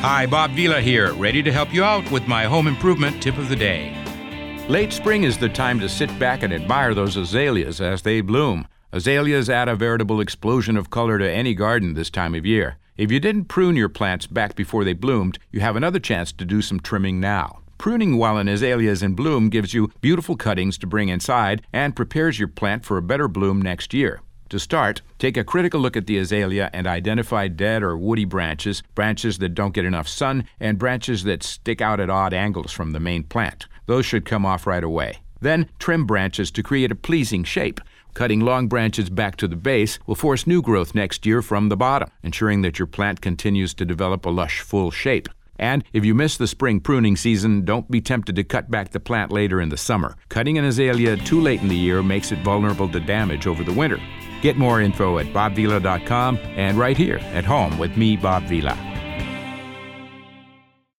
Hi, Bob Vila here, ready to help you out with my home improvement tip of the day. Late spring is the time to sit back and admire those azaleas as they bloom. Azaleas add a veritable explosion of color to any garden this time of year. If you didn't prune your plants back before they bloomed, you have another chance to do some trimming now. Pruning while an azalea is in bloom gives you beautiful cuttings to bring inside and prepares your plant for a better bloom next year. To start, take a critical look at the azalea and identify dead or woody branches, branches that don't get enough sun, and branches that stick out at odd angles from the main plant. Those should come off right away. Then trim branches to create a pleasing shape. Cutting long branches back to the base will force new growth next year from the bottom, ensuring that your plant continues to develop a lush, full shape. And if you miss the spring pruning season, don't be tempted to cut back the plant later in the summer. Cutting an azalea too late in the year makes it vulnerable to damage over the winter. Get more info at bobvila.com and right here at home with me, Bob Vila.